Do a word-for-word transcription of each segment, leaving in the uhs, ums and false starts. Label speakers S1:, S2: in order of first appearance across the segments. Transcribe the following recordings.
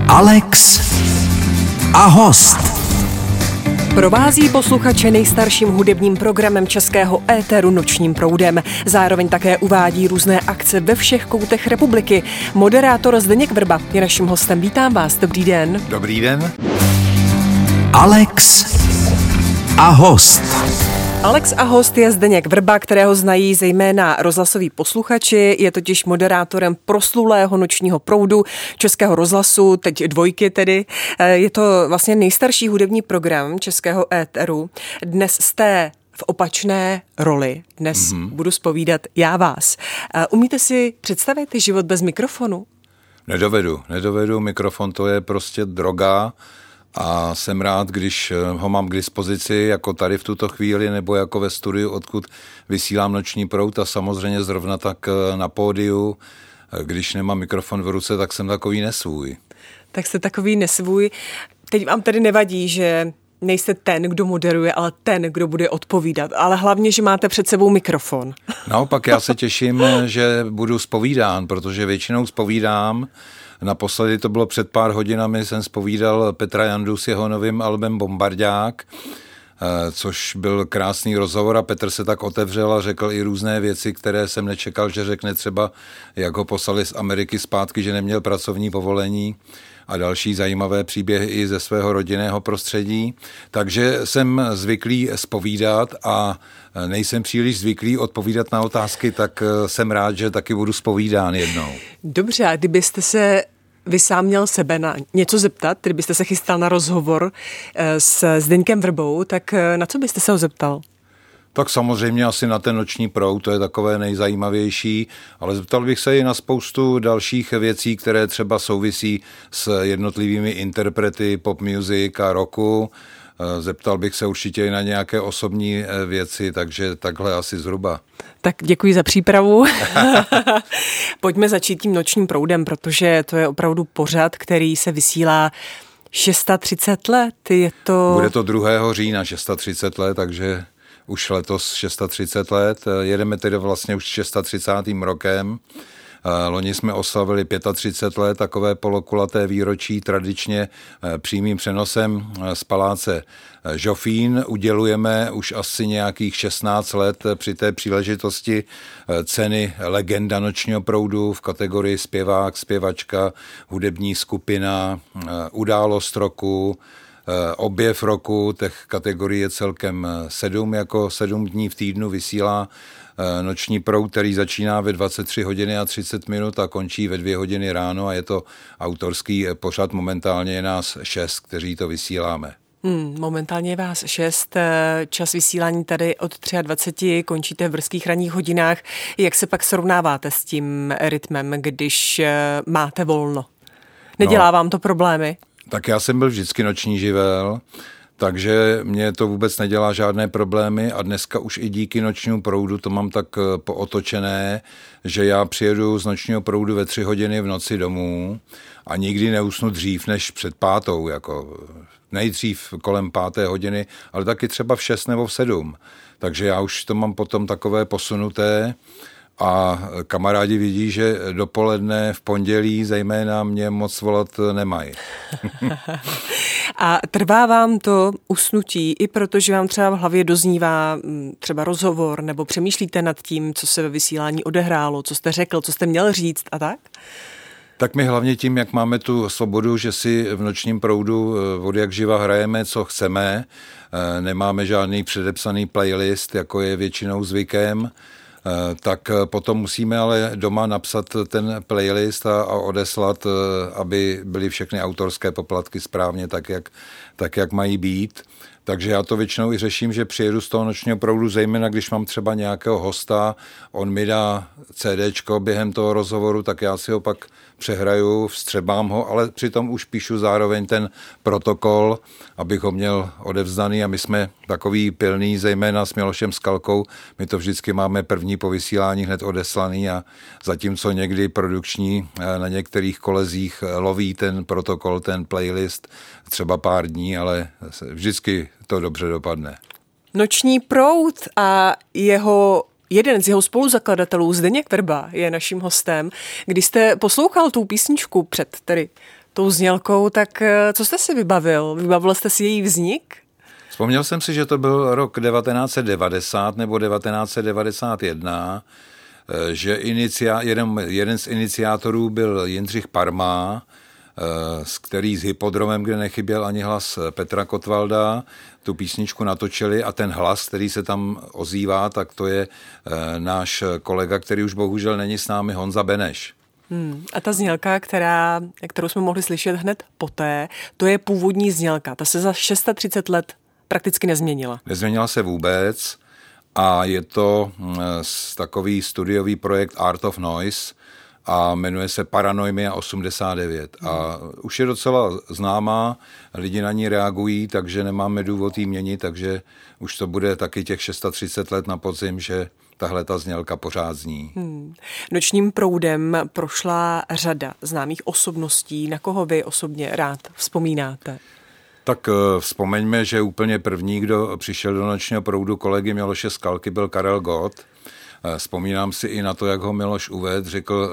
S1: Alex a host.
S2: Provází posluchače nejstarším hudebním programem českého éteru Nočním proudem. Zároveň také uvádí různé akce ve všech koutech republiky. Moderátor Zdeněk Vrba je naším hostem. Vítám vás, dobrý den.
S3: Dobrý den.
S1: Alex a host.
S2: Alex a host je Zdeněk Vrba, kterého znají zejména rozhlasoví posluchači. Je totiž moderátorem proslulého Nočního proudu Českého rozhlasu, teď dvojky tedy. Je to vlastně nejstarší hudební program českého éteru. Dnes jste v opačné roli. Dnes mm-hmm. budu zpovídat já vás. Umíte si představit život bez mikrofonu?
S3: Nedovedu, nedovedu. Mikrofon to je prostě droga. A jsem rád, když ho mám k dispozici, jako tady v tuto chvíli, nebo jako ve studiu, odkud vysílám Noční proud, a samozřejmě zrovna tak na pódiu. Když nemám mikrofon v ruce, tak jsem takový nesvůj.
S2: Tak jste takový nesvůj. Teď vám tedy nevadí, že nejste ten, kdo moderuje, ale ten, kdo bude odpovídat. Ale hlavně, že máte před sebou mikrofon.
S3: Naopak já se těším, že budu zpovídán, protože většinou zpovídám. Naposledy to bylo před pár hodinami, jsem zpovídal Petra Jandu s jeho novým albem Bombardák, což byl krásný rozhovor, a Petr se tak otevřel a řekl i různé věci, které jsem nečekal, že řekne, třeba jak ho poslali z Ameriky zpátky, že neměl pracovní povolení, a další zajímavé příběhy i ze svého rodinného prostředí. Takže jsem zvyklý zpovídat a nejsem příliš zvyklý odpovídat na otázky, tak jsem rád, že taky budu zpovídán jednou.
S2: Dobře, a kdybyste se vy sám měl sebe na něco zeptat, kdybyste se chystal na rozhovor s Zdeňkem Vrbou, tak na co byste se ho zeptal?
S3: Tak samozřejmě asi na ten Noční proud, to je takové nejzajímavější, ale zeptal bych se i na spoustu dalších věcí, které třeba souvisí s jednotlivými interprety pop music a rocku. Zeptal bych se určitě i na nějaké osobní věci, takže takhle asi zhruba.
S2: Tak děkuji za přípravu. Pojďme začít tím Nočním proudem, protože to je opravdu pořad, který se vysílá třicet šest let. Je to...
S3: Bude to druhého října třicet šest let, takže už letos třicet šest let. Jedeme tedy vlastně už třicátým rokem. Loni jsme oslavili třicet pět let, takové polokulaté výročí, tradičně přímým přenosem z paláce Žofín. Udělujeme už asi nějakých šestnáct let při té příležitosti ceny Legenda Nočního proudu v kategorii zpěvák, zpěvačka, hudební skupina, událost roku, objev roku. Těch kategorií je celkem sedm, jako sedm dní v týdnu vysílá Noční proud, který začíná ve dvacet tři hodiny a třicet minut a končí ve dvě hodiny ráno, a je to autorský pořad. Momentálně je nás šest, kteří to vysíláme.
S2: Hmm, momentálně je vás šest, čas vysílání tady od dvacet tři, končíte v brzkých ranních hodinách. Jak se pak srovnáváte s tím rytmem, když máte volno? Nedělá no, vám to problémy?
S3: Tak já jsem byl vždycky noční živel, takže mě to vůbec nedělá žádné problémy, a dneska už i díky Nočnímu proudu to mám tak pootočené, že já přijedu z Nočního proudu ve tři hodiny v noci domů a nikdy neusnu dřív než před pátou, jako nejdřív kolem páté hodiny, ale taky třeba v šest nebo v sedm. Takže já už to mám potom takové posunuté. A kamarádi vidí, že dopoledne v pondělí zejména mě moc volat nemají.
S2: A trvá vám to usnutí, i protože vám třeba v hlavě doznívá třeba rozhovor, nebo přemýšlíte nad tím, co se ve vysílání odehrálo, co jste řekl, co jste měl říct a tak?
S3: Tak my hlavně tím, jak máme tu svobodu, že si v Nočním proudu od jak živa hrajeme, co chceme, nemáme žádný předepsaný playlist, jako je většinou zvykem, tak potom musíme ale doma napsat ten playlist a, a odeslat, aby byly všechny autorské poplatky správně tak jak, tak, jak mají být. Takže já to většinou i řeším, že přijedu z toho Nočního proudu, zejména když mám třeba nějakého hosta, on mi dá CDčko během toho rozhovoru, tak já si ho pak přehraju, vstřebám ho, ale přitom už píšu zároveň ten protokol, abych ho měl odevzdaný, a my jsme takový pilný, zejména s Milošem Skalkou, my to vždycky máme první po vysílání hned odeslaný, a zatímco někdy produkční na některých kolezích loví ten protokol, ten playlist třeba pár dní, ale vždycky to dobře dopadne.
S2: Noční proud a jeho jeden z jeho spoluzakladatelů, Zdeněk Vrba, je naším hostem. Když jste poslouchal tu písničku před tedy tou znělkou, tak co jste si vybavil? Vybavil jste si její vznik?
S3: Vzpomněl jsem si, že to byl rok devatenáct set devadesát nebo devatenáct set devadesát jedna, že inicia, jeden, jeden z iniciátorů byl Jindřich Parma, s který s Hypodromem, kde nechyběl ani hlas Petra Kotwalda, tu písničku natočili a ten hlas, který se tam ozývá, tak to je náš kolega, který už bohužel není s námi, Honza Beneš.
S2: Hmm. A ta znělka, která, kterou jsme mohli slyšet hned poté, to je původní znělka. Ta se za třicet šest let prakticky nezměnila.
S3: Nezměnila se vůbec a je to takový studiový projekt Art of Noise a jmenuje se Paranoimia osmdesát devět. Hmm. A už je docela známá, lidi na ní reagují, takže nemáme důvod jí měnit, takže už to bude taky těch třicet šest let na podzim, že tahle ta znělka pořád zní. Hmm.
S2: Nočním proudem prošla řada známých osobností. Na koho vy osobně rád vzpomínáte?
S3: Tak vzpomeňme, že úplně první, kdo přišel do Nočního proudu kolegy Miloše Skalky, byl Karel Gott. Vzpomínám si i na to, jak ho Miloš uvedl, řekl,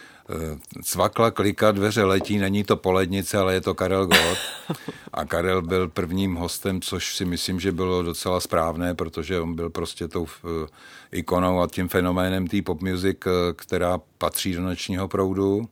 S3: cvakla, klika, dveře letí, není to polednice, ale je to Karel Gott. A Karel byl prvním hostem, což si myslím, že bylo docela správné, protože on byl prostě tou ikonou a tím fenoménem té pop music, která patří do Nočního proudu.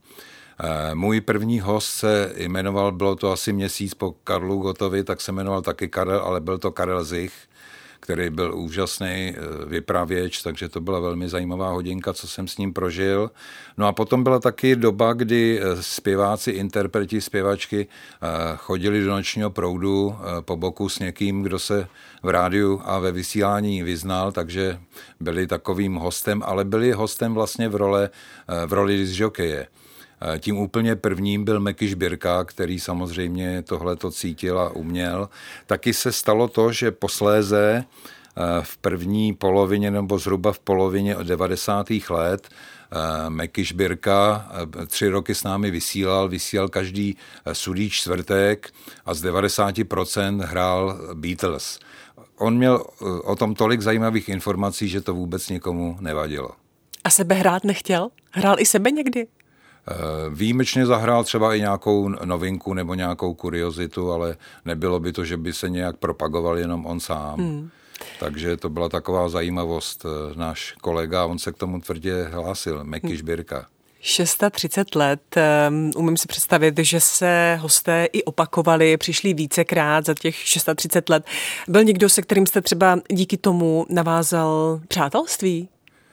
S3: Můj první host se jmenoval, bylo to asi měsíc po Karlu Gottovi, tak se jmenoval taky Karel, ale byl to Karel Zich, který byl úžasný vypravěč, takže to byla velmi zajímavá hodinka, co jsem s ním prožil. No a potom byla taky doba, kdy zpěváci, interpreti, zpěvačky chodili do Nočního proudu po boku s někým, kdo se v rádiu a ve vysílání vyznal, takže byli takovým hostem, ale byli hostem vlastně v, role, v roli disjokeje. Tím úplně prvním byl Meky Žbírka, který samozřejmě tohleto cítil a uměl. Taky se stalo to, že posléze v první polovině nebo zhruba v polovině devadesátých let Meky Žbírka tři roky s námi vysílal, vysílal každý sudý čtvrtek a z devadesát procent hrál Beatles. On měl o tom tolik zajímavých informací, že to vůbec nikomu nevadilo.
S2: A sebe hrát nechtěl? Hrál i sebe někdy?
S3: Výjimečně zahrál třeba i nějakou novinku nebo nějakou kuriozitu, ale nebylo by to, že by se nějak propagoval jenom on sám. Hmm. Takže to byla taková zajímavost. Náš kolega, on se k tomu tvrdě hlásil, Meky Žbírka.
S2: třicet šest let, umím si představit, že se hosté i opakovali, přišli vícekrát za těch třicet šest let. Byl někdo, se kterým jste třeba díky tomu navázal přátelství?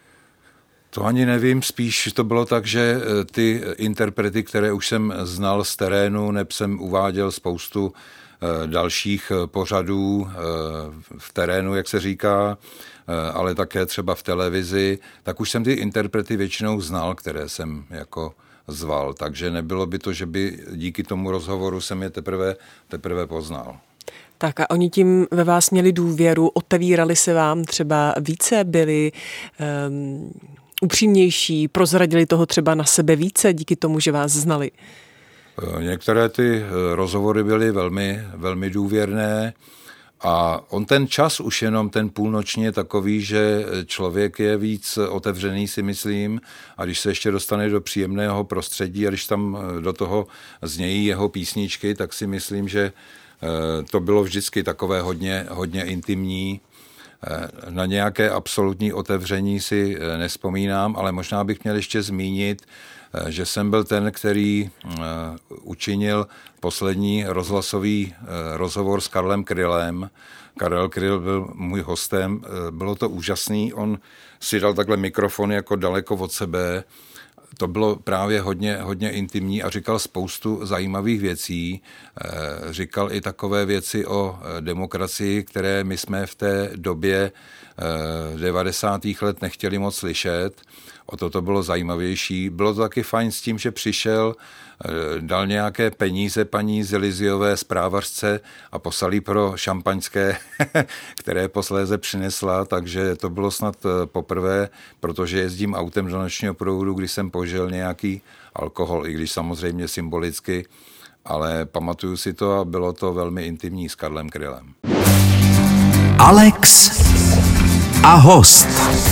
S3: To ani nevím, spíš to bylo tak, že ty interprety, které už jsem znal z terénu, neb jsem uváděl spoustu dalších pořadů v terénu, jak se říká, ale také třeba v televizi, tak už jsem ty interprety většinou znal, které jsem jako zval, takže nebylo by to, že by díky tomu rozhovoru jsem je teprve, teprve poznal.
S2: Tak a oni tím ve vás měli důvěru, otevírali se vám třeba více, byli um, upřímnější, prozradili toho třeba na sebe více díky tomu, že vás znali?
S3: Některé ty rozhovory byly velmi, velmi důvěrné a on ten čas už jenom ten půlnoční je takový, že člověk je víc otevřený, si myslím, a když se ještě dostane do příjemného prostředí a když tam do toho znějí jeho písničky, tak si myslím, že to bylo vždycky takové hodně, hodně intimní. Na nějaké absolutní otevření si nespomínám, ale možná bych měl ještě zmínit, že jsem byl ten, který učinil poslední rozhlasový rozhovor s Karlem Krylem. Karel Kryl byl můj hostem, bylo to úžasný, on si dal takhle mikrofon jako daleko od sebe. To bylo právě hodně, hodně intimní a říkal spoustu zajímavých věcí. Říkal i takové věci o demokracii, které my jsme v té době devadesátých let nechtěli moc slyšet. O to to bylo zajímavější. Bylo to taky fajn s tím, že přišel, dal nějaké peníze paní Zeliziové zprávařce a poslal jí pro šampaňské, které posléze přinesla, takže to bylo snad poprvé, protože jezdím autem do Nočního proudu, když jsem požil nějaký alkohol, i když samozřejmě symbolicky, ale pamatuju si to a bylo to velmi intimní s Karlem Krylem.
S1: Alex a host.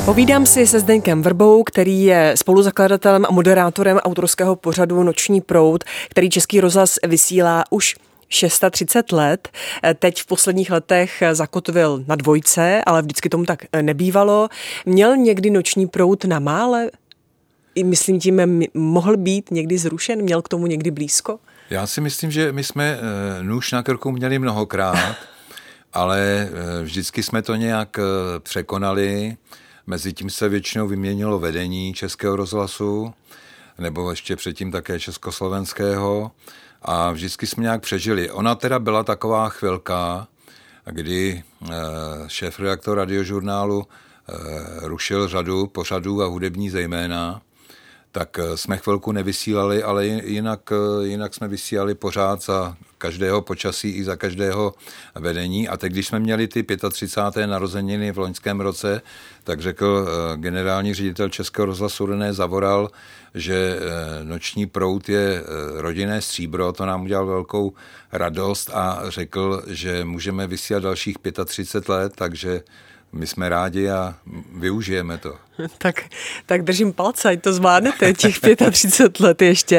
S2: Povídám si se Zdeňkem Vrbou, který je spoluzakladatelem a moderátorem autorského pořadu Noční proud, který Český rozhlas vysílá už třicet šest let. Teď v posledních letech zakotvil na dvojce, ale vždycky tomu tak nebývalo. Měl někdy Noční proud na mále? Myslím tím, mohl být někdy zrušen? Měl k tomu někdy blízko?
S3: Já si myslím, že my jsme nůž na krku měli mnohokrát, ale vždycky jsme to nějak překonali. Mezitím se většinou vyměnilo vedení Českého rozhlasu, nebo ještě předtím také československého, a vždycky jsme nějak přežili. Ona teda byla taková chvilka, kdy šéfredaktor Radiožurnálu rušil řadu pořadů a hudební zejména, tak jsme chvilku nevysílali, ale jinak, jinak jsme vysílali pořád za každého počasí i za každého vedení. A teď, když jsme měli ty třicáté páté narozeniny v loňském roce, tak řekl generální ředitel Českého rozhlasu René Zavoral, že Noční proud je rodinné stříbro, to nám udělal velkou radost a řekl, že můžeme vysílat dalších třicet pět let, takže my jsme rádi a využijeme to.
S2: Tak, tak držím palce, ať to zvládnete, těch třicet pět let ještě.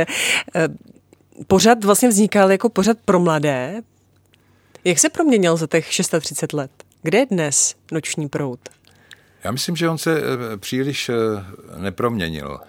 S2: Pořad vlastně vznikal jako pořad pro mladé. Jak se proměnil za těch třicet šest let? Kde je dnes Noční proud?
S3: Já myslím, že on se příliš neproměnil.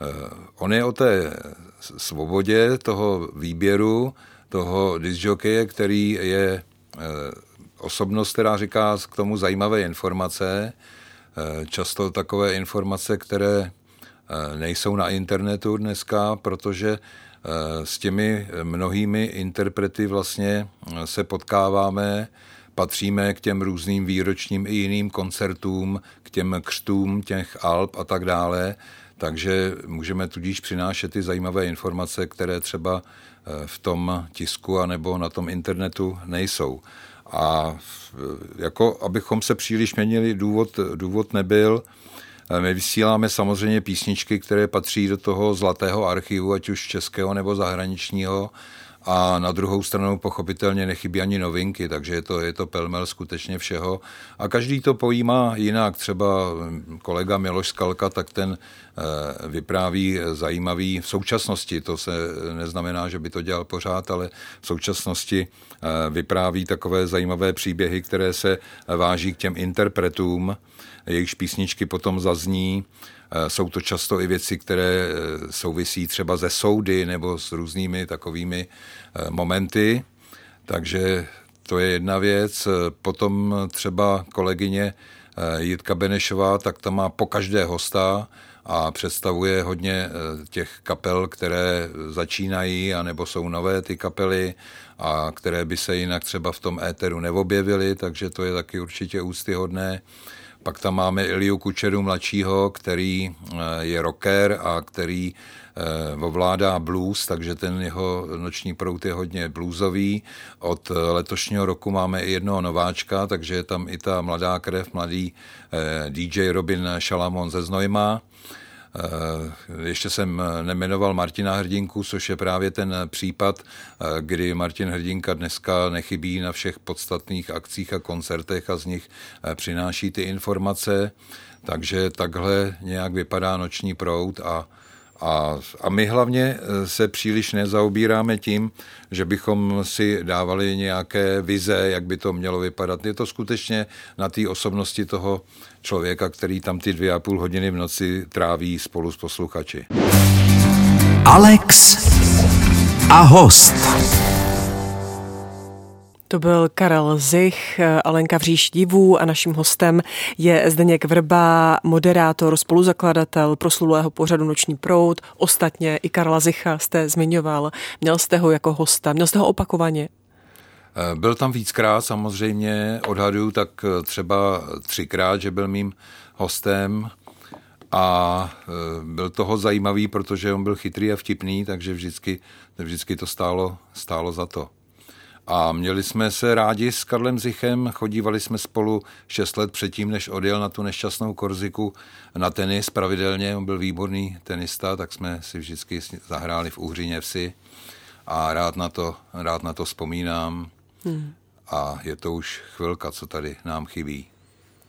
S3: On je o té svobodě toho výběru, toho discjokeje, který je osobnost, která říká k tomu zajímavé informace, často takové informace, které nejsou na internetu dneska, protože s těmi mnohými interprety vlastně se potkáváme, patříme k těm různým výročním i jiným koncertům, k těm křtům těch alb a tak dále, takže můžeme tudíž přinášet ty zajímavé informace, které třeba v tom tisku anebo na tom internetu nejsou. A jako abychom se příliš měnili, důvod, důvod nebyl. My vysíláme samozřejmě písničky, které patří do toho zlatého archivu, ať už českého nebo zahraničního, a na druhou stranu pochopitelně nechybí ani novinky, takže je to, je to pelmel skutečně všeho. A každý to pojímá jinak. Třeba kolega Miloš Skalka, tak ten vypráví zajímavý v současnosti, to se neznamená, že by to dělal pořád, ale v současnosti vypráví takové zajímavé příběhy, které se váží k těm interpretům, jejichž písničky potom zazní. Jsou to často i věci, které souvisí třeba ze soudy nebo s různými takovými momenty, takže to je jedna věc. Potom třeba kolegyně Jitka Benešová, tak ta má po každé hosta a představuje hodně těch kapel, které začínají, anebo jsou nové ty kapely, a které by se jinak třeba v tom éteru neobjevily, takže to je taky určitě úctyhodné. Pak tam máme Iliu Kučeru mladšího, který je rocker a který ovládá blues, takže ten jeho Noční proud je hodně bluesový. Od letošního roku máme i jednoho nováčka, takže je tam i ta mladá krev, mladý dý džej Robin Šalamon ze Znojma. Ještě jsem nemenoval Martina Hrdinku, což je právě ten případ, kdy Martin Hrdinka dneska nechybí na všech podstatných akcích a koncertech a z nich přináší ty informace. Takže takhle nějak vypadá Noční proud a A, a my hlavně se příliš nezaobíráme tím, že bychom si dávali nějaké vize, jak by to mělo vypadat. Je to skutečně na té osobnosti toho člověka, který tam ty dvě a půl hodiny v noci tráví spolu s posluchači.
S1: Alex a host.
S2: To byl Karel Zich, Alenka Vříš-Divů a naším hostem je Zdeněk Vrba, moderátor, spoluzakladatel proslulého pořadu Noční proud. Ostatně i Karla Zicha jste zmiňoval. Měl jste ho jako hosta, měl jste ho opakovaně?
S3: Byl tam víckrát, samozřejmě odhaduju tak třeba třikrát, že byl mým hostem, a byl toho zajímavý, protože on byl chytrý a vtipný, takže vždycky, vždycky to stálo, stálo za to. A měli jsme se rádi s Karlem Zichem, chodívali jsme spolu šest let předtím, než odjel na tu nešťastnou Korziku na tenis pravidelně. On byl výborný tenista, tak jsme si vždycky zahráli v Uhříně Vsi a rád na to, rád na to vzpomínám. Hmm. A je to už chvilka, co tady nám chybí.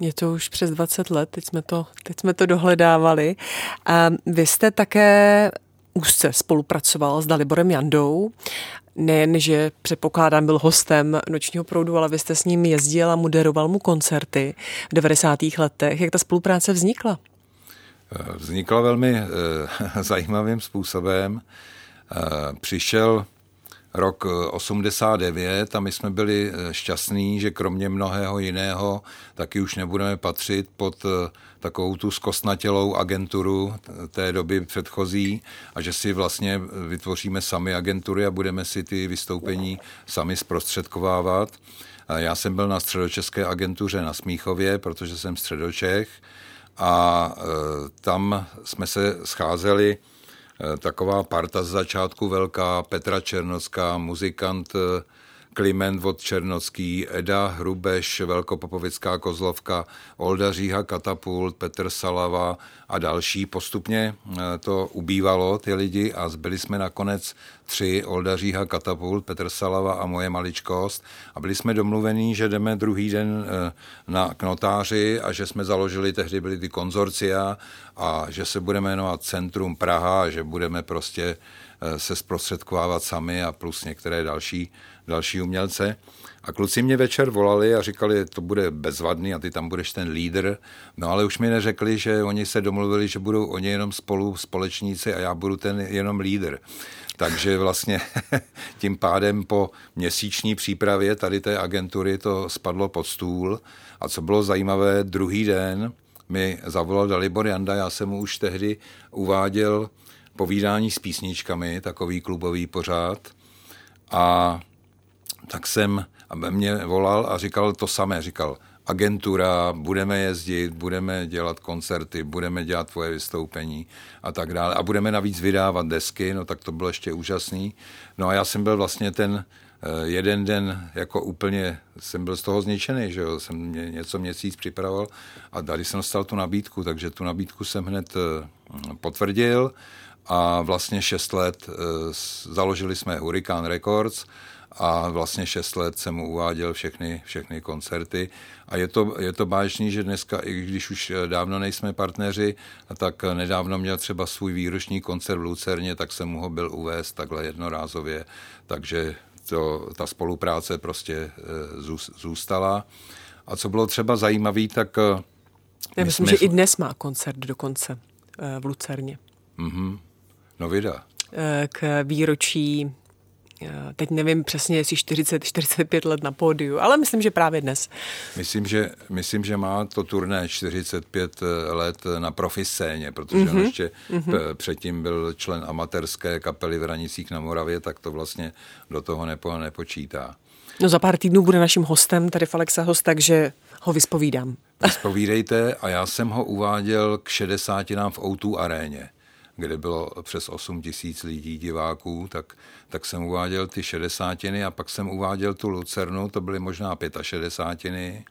S2: Je to už přes dvacet let, teď jsme to, teď jsme to dohledávali. A vy jste také úzce spolupracoval s Daliborem Jandou. Nejen, že předpokládám byl hostem Nočního proudu, ale vy jste s ním jezdil a moderoval mu koncerty v devadesátých letech. Jak ta spolupráce vznikla?
S3: Vznikla velmi e, zajímavým způsobem. E, přišel rok osmdesát devět a my jsme byli šťastní, že kromě mnohého jiného taky už nebudeme patřit pod takovou tu zkostnatělou agenturu té doby předchozí a že si vlastně vytvoříme sami agentury a budeme si ty vystoupení sami zprostředkovávat. Já jsem byl na středočeské agentuře na Smíchově, protože jsem středočech a tam jsme se scházeli taková parta z začátku velká, Petra Černocká, muzikant Kliment Vod Černocký, Eda Hrubeš, Velkopopovická Kozlovka, Olda Říha Katapult, Petr Salava a další. Postupně to ubývalo, ty lidi, a zbyli jsme nakonec tři, Olda Říha Katapult, Petr Salava a moje maličkost. A byli jsme domluvení, že jdeme druhý den na, k notáři a že jsme založili, tehdy byly ty konzorcia a že se budeme jmenovat Centrum Praha a že budeme prostě se zprostředkovávat sami a plus některé další, další umělce. A kluci mě večer volali a říkali, to bude bezvadný a ty tam budeš ten lídr. No ale už mi neřekli, že oni se domluvili, že budou oni jenom spolu společníci a já budu ten jenom lídr. Takže vlastně tím pádem po měsíční přípravě tady té agentury to spadlo pod stůl. A co bylo zajímavé, druhý den mi zavolal Dalibor Janda, já jsem mu už tehdy uváděl povídání s písničkami, takový klubový pořád. A tak jsem, a mě volal a říkal to samé, říkal, agentura, budeme jezdit, budeme dělat koncerty, budeme dělat tvoje vystoupení a tak dále. A budeme navíc vydávat desky, no tak to bylo ještě úžasný. No a já jsem byl vlastně ten jeden den jako úplně, jsem byl z toho zničený, že jo, jsem mě něco měsíc připravoval a tady jsem dostal tu nabídku, takže tu nabídku jsem hned potvrdil a vlastně šest let založili jsme Hurricane Records a vlastně šest let jsem mu uváděl všechny, všechny koncerty. A je to, je to báječný, že dneska, i když už dávno nejsme partneři, tak nedávno měl třeba svůj výroční koncert v Lucerně, tak jsem mu ho byl uvést takhle jednorázově. Takže to, ta spolupráce prostě zůstala. A co bylo třeba zajímavé, tak...
S2: Já myslím, jsme... že i dnes má koncert dokonce v Lucerně.
S3: Mm-hmm. No vida.
S2: K výročí, teď nevím přesně, jestli čtyřicet čtyřicet pět let na pódiu, ale myslím, že právě dnes.
S3: Myslím, že, myslím, že má to turné čtyřicet pět let na profiscéně, protože mm-hmm. on ještě mm-hmm. předtím byl člen amatérské kapely v Hranicích na Moravě, tak to vlastně do toho nepo, nepočítá.
S2: No za pár týdnů bude naším hostem, tady Falexa host, takže ho vyspovídám.
S3: Vyspovídejte a já jsem ho uváděl k šedesátinám v ó dva aréně, kde bylo přes osm tisíc lidí, diváků, tak, tak jsem uváděl ty šedesátiny a pak jsem uváděl tu Lucernu, to byly možná šedesátiny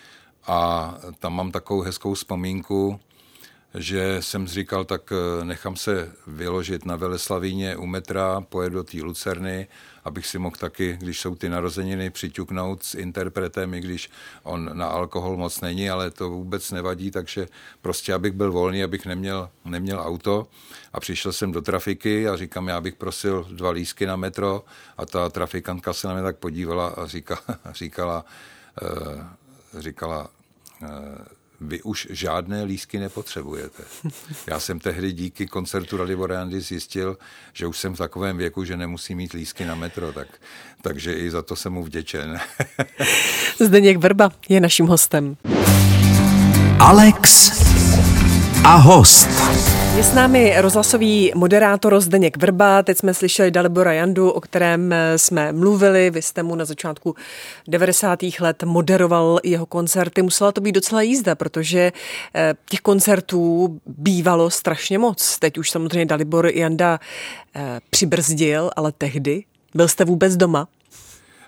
S3: a tam mám takovou hezkou vzpomínku, že jsem říkal, tak nechám se vyložit na Veleslavíně u metra, pojedu do té Lucerny, abych si mohl taky, když jsou ty narozeniny, přiťuknout s interpretem, i když on na alkohol moc není, ale to vůbec nevadí, takže prostě abych byl volný, abych neměl, neměl auto. A přišel jsem do trafiky a říkám, já bych prosil dva lístky na metro a ta trafikantka se na mě tak podívala a říkala, říkala, říkala vy už žádné lístky nepotřebujete. Já jsem tehdy díky koncertu Dalibora Jandy zjistil, že už jsem v takovém věku, že nemusím mít lístky na metro, tak, takže i za to jsem mu vděčen.
S2: Zdeněk Vrba je naším hostem.
S1: Alex a host.
S2: Je s námi rozhlasový moderátor Zdeněk Vrba. Teď jsme slyšeli Dalibora Jandu, o kterém jsme mluvili. Vy jste mu na začátku devadesátých let moderoval jeho koncerty. Musela to být docela jízda, protože těch koncertů bývalo strašně moc. Teď už samozřejmě Dalibor Janda přibrzdil, ale tehdy byl jste vůbec doma?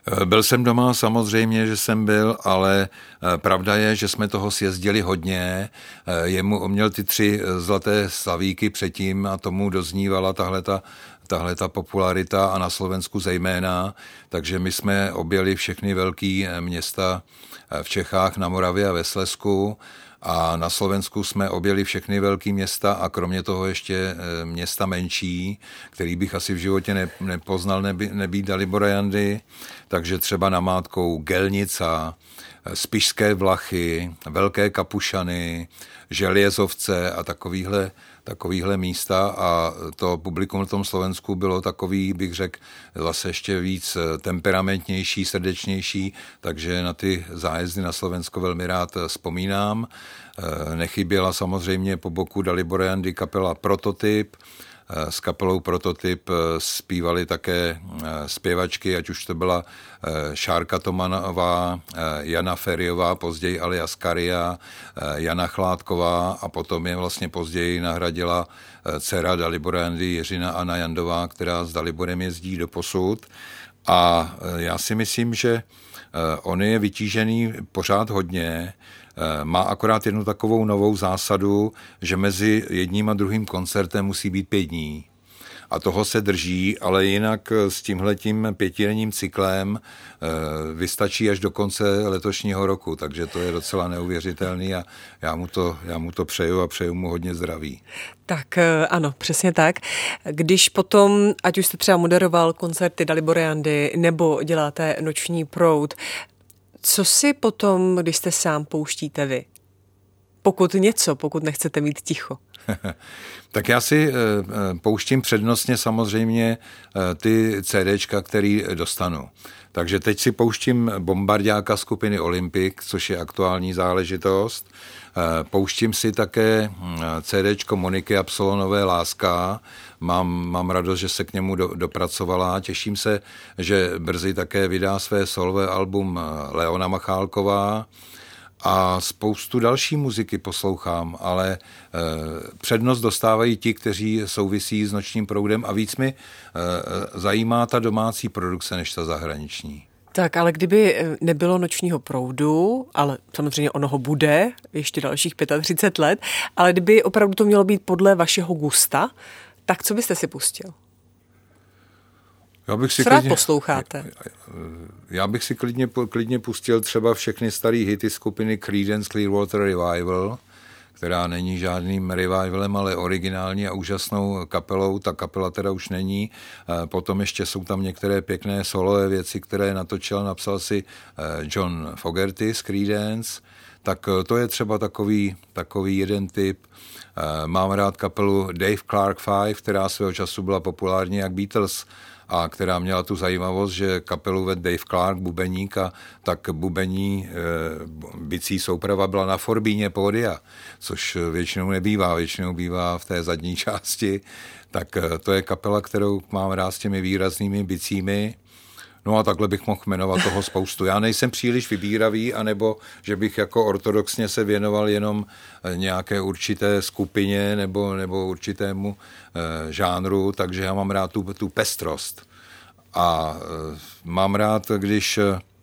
S3: Byl jsem doma, samozřejmě, že jsem byl, ale pravda je, že jsme toho sjezdili hodně. Jemu měl ty tři zlaté slavíky předtím a tomu doznívala tahleta, tahleta popularita a na Slovensku zejména. Takže my jsme objeli všechny velké města v Čechách, na Moravě a ve Slezsku. A na Slovensku jsme objeli všechny velké města a kromě toho ještě města menší, který bych asi v životě ne, nepoznal, neby, nebýt Dalibora Jandy. Takže třeba namátkou Gelnica, Spišské Vlachy, Velké Kapušany, Željezovce a takovýhle, takovýhle místa. A to publikum na tom Slovensku bylo takový, bych řekl, zase ještě víc temperamentnější, srdečnější, takže na ty zájezdy na Slovensko velmi rád vzpomínám. Nechyběla samozřejmě po boku Dalibora Jandy kapela Prototyp. S kapelou Prototyp zpívali také zpěvačky, ať už to byla Šárka Tomanová, Jana Feriová, později alias Karia, Jana Chládková a potom je vlastně později nahradila dcera Dalibora Jandy, Jiřina Anna Jandová, která s Daliborem jezdí doposud. A já si myslím, že on je vytížený pořád hodně, má akorát jednu takovou novou zásadu, že mezi jedním a druhým koncertem musí být pět dní. A toho se drží, ale jinak s tímhletím pětidenním cyklem vystačí až do konce letošního roku, takže to je docela neuvěřitelný a já mu to, já mu to přeju a přeju mu hodně zdraví.
S2: Tak ano, přesně tak. Když potom, ať už jste třeba moderoval koncerty Dalibora Jandy nebo děláte Noční proud, co si potom, když jste sám, pouštíte vy? Pokud něco, pokud nechcete mít ticho.
S3: Tak já si pouštím přednostně samozřejmě ty CDčka, který dostanu. Takže teď si pouštím Bombardáka skupiny Olympic, což je aktuální záležitost. Pouštím si také CDčko Moniky Absolonové Láska. Mám, mám radost, že se k němu do, dopracovala. Těším se, že brzy také vydá své solové album Leona Machálková. A spoustu další muziky poslouchám, ale e, přednost dostávají ti, kteří souvisí s Nočním proudem a víc mi e, zajímá ta domácí produkce než ta zahraniční.
S2: Tak, ale kdyby nebylo Nočního proudu, ale samozřejmě ono ho bude ještě dalších třicet pět let, ale kdyby opravdu to mělo být podle vašeho gusta, tak co byste si pustil?
S3: Já bych si
S2: Co rád
S3: klidně,
S2: posloucháte?
S3: Já bych si klidně, klidně pustil třeba všechny staré hity skupiny Creedence Clearwater Revival, která není žádným revivalem, ale originální a úžasnou kapelou. Ta kapela teda už není. Potom ještě jsou tam některé pěkné solové věci, které natočil, napsal si John Fogerty z Creedence. Tak to je třeba takový, takový jeden typ. Mám rád kapelu Dave Clark Five, která svého času byla populární jak Beatles, a která měla tu zajímavost, že kapelu vedl Dave Clark, bubeník, a tak bubení e, bicí souprava byla na forbíně pódia, což většinou nebývá, většinou bývá v té zadní části. Tak e, to je kapela, kterou mám rád s těmi výraznými bicími. No a takhle bych mohl jmenovat toho spoustu. Já nejsem příliš vybíravý, anebo že bych jako ortodoxně se věnoval jenom nějaké určité skupině nebo, nebo určitému e, žánru, takže já mám rád tu, tu pestrost. A e, mám rád, když,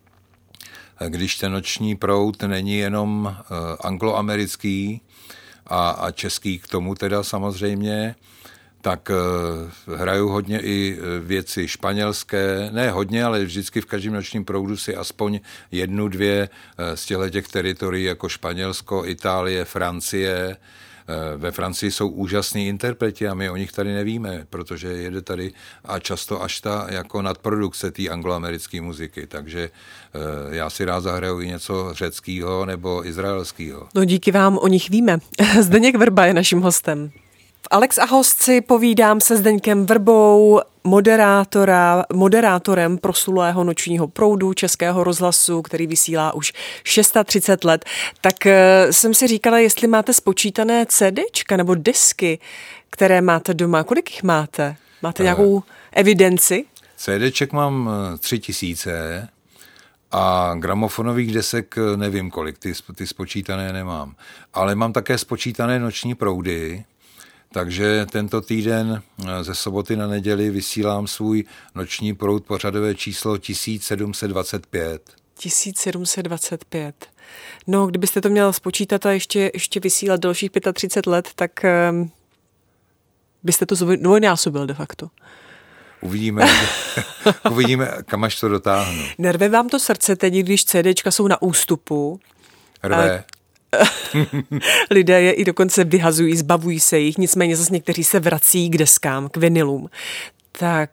S3: když ten Noční proud není jenom e, angloamerický a, a český k tomu teda samozřejmě, tak uh, hraju hodně i věci španělské, ne hodně, ale vždycky v každém Nočním proudu si aspoň jednu, dvě uh, z těch teritorií jako Španělsko, Itálie, Francie. Uh, ve Francii jsou úžasní interpreti a my o nich tady nevíme, protože jede tady a často až ta jako nadprodukce té angloamerické muziky, takže uh, já si rád zahraju i něco řeckého nebo izraelského.
S2: No díky vám o nich víme. Zdeněk Vrba je naším hostem. V Alex a host si povídám se Zdeňkem Vrbou, moderátora, moderátorem proslulého Nočního proudu Českého rozhlasu, který vysílá už třicet šest let. Tak jsem si říkala, jestli máte spočítané CDčka nebo disky, které máte doma. Kolik jich máte? Máte nějakou evidenci?
S3: CDček mám tři tisíce a gramofonových desek nevím kolik, ty, ty spočítané nemám. Ale mám také spočítané Noční proudy. Takže tento týden ze soboty na neděli vysílám svůj noční proud pořadové číslo tisíc sedm set dvacet pět.
S2: tisíc sedm set dvacet pět. No, kdybyste to měl spočítat a ještě, ještě vysílat dalších třicet pět let, tak um, byste to dvojnásobil de facto.
S3: Uvidíme, uvidíme, kam až to dotáhnu.
S2: Nerve vám to srdce teď, když CDčka jsou na ústupu?
S3: Rve.
S2: Lidé je i dokonce vyhazují, zbavují se jich, nicméně zase někteří se vrací k deskám, k vinilům. Tak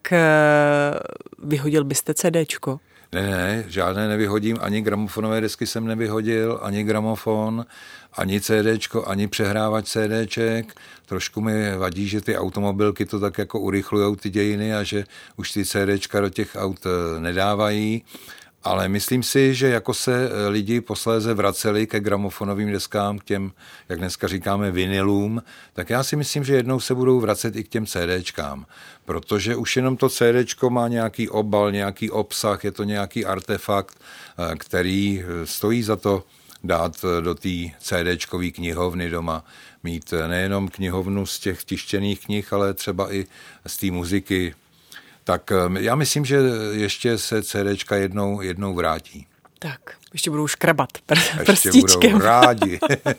S2: uh, vyhodil byste CDčko?
S3: Ne, ne, žádné nevyhodím, ani gramofonové desky jsem nevyhodil, ani gramofon, ani CDčko, ani přehrávač CDček. Trošku mi vadí, že ty automobilky to tak jako urychlujou ty dějiny a že už ty CDčka do těch aut nedávají. Ale myslím si, že jako se lidi posléze vraceli ke gramofonovým deskám, k těm, jak dneska říkáme, vinilům, tak já si myslím, že jednou se budou vracet i k těm CDčkám, protože už jenom to CDčko má nějaký obal, nějaký obsah, je to nějaký artefakt, který stojí za to dát do té CDčkové knihovny doma, mít nejenom knihovnu z těch tištěných knih, ale třeba i z té muziky. Tak já myslím, že ještě se CDčka jednou, jednou vrátí.
S2: Tak, ještě budou škrabat pr-
S3: ještě budou rádi.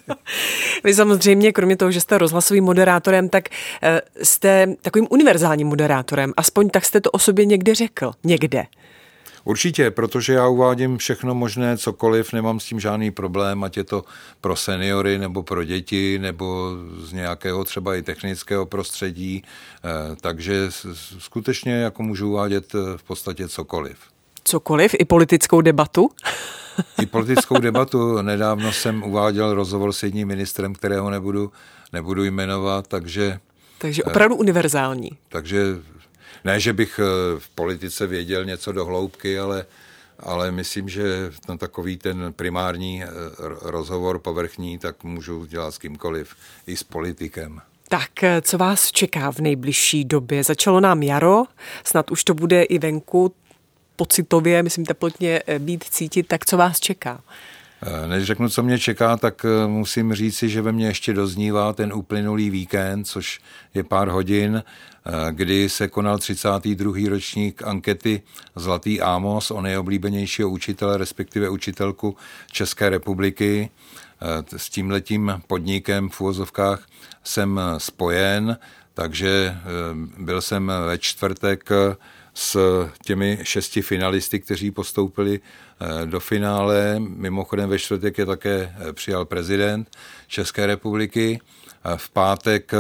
S2: Vy samozřejmě, kromě toho, že jste rozhlasovým moderátorem, tak jste takovým univerzálním moderátorem. Aspoň tak jste to o sobě někde řekl. Někde.
S3: Určitě, protože já uvádím všechno možné, cokoliv, nemám s tím žádný problém, ať je to pro seniory, nebo pro děti, nebo z nějakého třeba i technického prostředí, takže skutečně jako můžu uvádět v podstatě cokoliv.
S2: Cokoliv? I politickou debatu?
S3: I politickou debatu. Nedávno jsem uváděl rozhovor s jedním ministrem, kterého nebudu, nebudu jmenovat, takže...
S2: Takže opravdu univerzální.
S3: Takže... Ne, že bych v politice věděl něco do hloubky, ale, ale myslím, že na takový ten primární rozhovor povrchní, tak můžu dělat s kýmkoliv, i s politikem.
S2: Tak, co vás čeká v nejbližší době? Začalo nám jaro, snad už to bude i venku pocitově, myslím teplotně být cítit, tak co vás čeká?
S3: Než řeknu, co mě čeká, tak musím říci, že ve mně ještě doznívá ten uplynulý víkend, což je pár hodin, kdy se konal třicátý druhý ročník ankety Zlatý Amos o nejoblíbenějšího učitele, respektive učitelku České republiky. S tímhletím podnikem v uvozovkách jsem spojen, takže byl jsem ve čtvrtek s těmi šesti finalisty, kteří postoupili do finále. Mimochodem ve čtvrtek je také přijal prezident České republiky. V pátek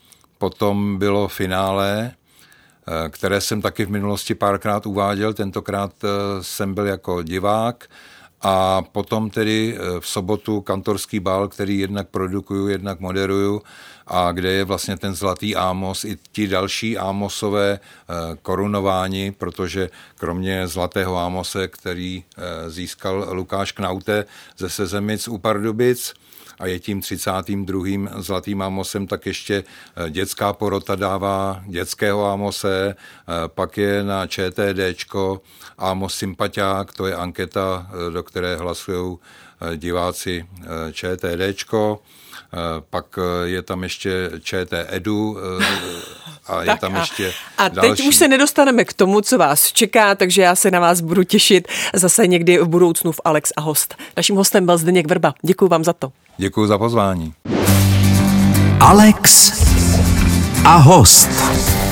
S3: potom bylo finále, které jsem taky v minulosti párkrát uváděl. Tentokrát jsem byl jako divák. A potom tedy v sobotu kantorský bál, který jednak produkuju, jednak moderuju, a kde je vlastně ten Zlatý Amos i ti další Amosové korunováni, protože kromě Zlatého Amose, který získal Lukáš Knaute ze Sezemic u Pardubic a je tím třicátým druhým Zlatým Amosem, tak ještě dětská porota dává dětského Amose, pak je na ČTDčko Amos Sympatiák, to je anketa, do které hlasují diváci ČTDčko, pak je tam ještě ČT Edu a je
S2: tak
S3: tam
S2: a,
S3: ještě
S2: A
S3: další.
S2: teď už se nedostaneme k tomu, co vás čeká, takže já se na vás budu těšit zase někdy v budoucnu v Alex a host. Naším hostem byl Zdeněk Vrba. Děkuji vám za to.
S3: Děkuji za pozvání.
S1: Alex a host.